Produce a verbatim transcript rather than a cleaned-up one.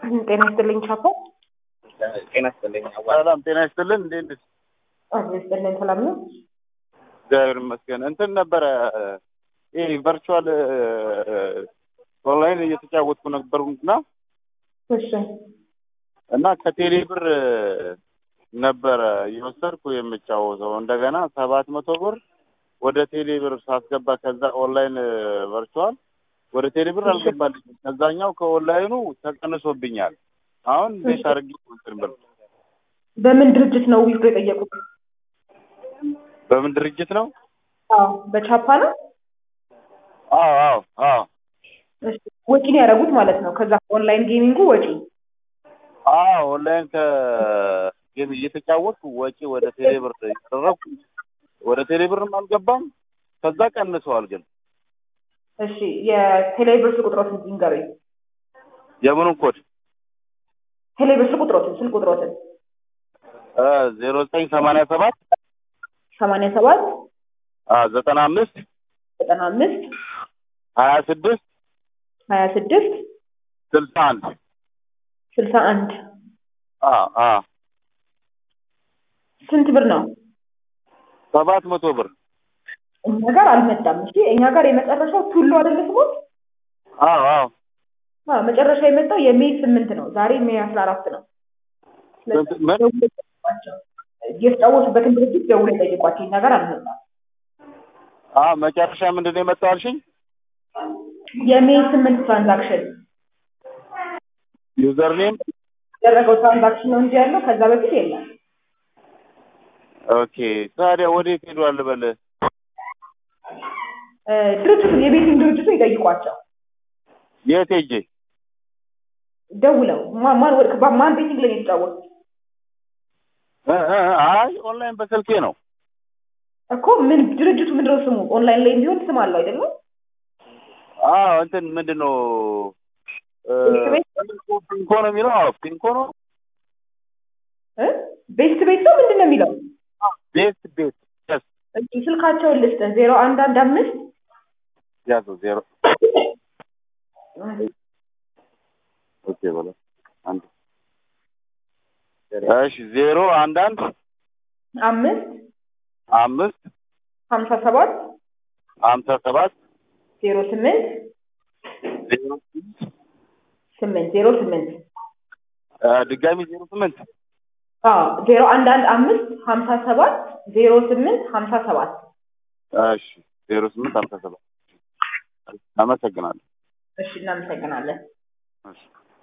ጤና ይስጥልኝ ቻፓ። ጤና ይስጥልኝ። ሰላም ጤና ይስጥልን። እንዴት ነሽ? አዎ ይስጥልኝ። ሰላም ነው? እግዚአብሔር ይመስገን። እንትን ነበረ ይሄ ቨርቹዋል ኦንላይን እየተጫወትኩ ነበርኩና እሺ። እና ከቴሌ ብር ነበረ የወሰድኩ የምጫወተው እንደገና ሰባት መቶ ብር ወደ ቴሌ ብር ሳስገባ ከዛ ኦንላይን ቨርቹዋል ወደ ቴሌ ብር አልገባልኝም። ከዛኛው ከኦንላይኑ ተቀንሶብኛል። አሁን እንዴት አድርጌ እንትን ብር በምን ድርጅት ነው ዊዝድሮ የጠየቁት? በምን ድርጅት ነው? አዎ በቻፓ ነው። አዎ አዎ አዎ። እሺ ወጪ ነው ያደረጉት ማለት ነው። ከዛ ኦንላይን ጌሚንጉ ወጪ። አዎ ኦንላይን ከጌም እየተጫወትኩ ወጪ ወደ ቴሌ ብር ያደረኩ ወደ ቴሌ ብርም አልገባም። ከዛ ቀንሰዋል ግን። እሺ የቴሌ ብር ቁጥሮትን ይንገሩኝ። የምኑን ኮድ? ቴሌ ብር ቁጥሮትን ስልክ ቁጥሮትን እ ዜሮ ዘጠኝ ሰማንያ ሰባት ሰማንያ ሰባት አ ዘጠና አምስት ዘጠና አምስት ሀያ ስድስት ሀያ ስድስት ስልሳ አንድ ስልሳ አንድ አ አ ስንት ብር ነው? ሰባት መቶ ብር። እኛ ጋር አልመጣም። እሺ እኛ ጋር የመጨረሻው ቱሉ አይደለ ስሞት? አዎ አዎ። አዎ መጨረሻ የመጣው የሜይ ስምንት ነው። ዛሬ ሜይ አስራ አራት ነው። የተጫወቱበትን ድርጅት ደውለው ጠይቋቸው። እኛ ጋር አልመጣም። አዎ መጨረሻ ምንድን ነው የመጣው አልሽኝ? የሜይ ስምንት ትራንዛክሽን ዩዘር ኔም ያደረገው ትራንዛክሽን ነው እንጂ ያለው ከዛ በፊት የለም። ኦኬ ታዲያ ወዴት ሄዷል በል? እ ድርጅቱ የቤቲንግ ድርጅቱ ይጠይቋቸው። የት ሄጄ? ደውለው ማን ማን ወርክ ማን ቤቲንግ ላይ የተጫወቱት? እ እ አይ ኦንላይን በስልኬ ነው እኮ። ምን ድርጅቱ ምንድነው ስሙ? ኦንላይን ላይ ቢሆን ስም አለው አይደለም? አዎ እንትን ምንድነው እ ፒንኮ ነው የሚለው? አዎ ፒንኮ ነው እ ቤስት ቤት ነው ምንድን ነው የሚለው? ቤስት ቤት yes። እሺ ስልካቸውን ልስጥ ዜሮ አንድ አንድ አምስት ያዙ ዜሮ ኦኬ በለ አንድ እሺ ዜሮ አንድ አንድ አምስት አምስት ሀምሳ ሰባት ሀምሳ ሰባት ዜሮ ስምንት ዜሮ ስምንት ዜሮ ስምንት ድጋሚ ዜሮ ስምንት አዎ ዜሮ አንድ አንድ አምስት ሀምሳ ሰባት ዜሮ ስምንት ሀምሳ ሰባት እሺ ዜሮ ስምንት ሀምሳ ሰባት አመሰግናለሁ። እሺ እናመሰግናለን። እሺ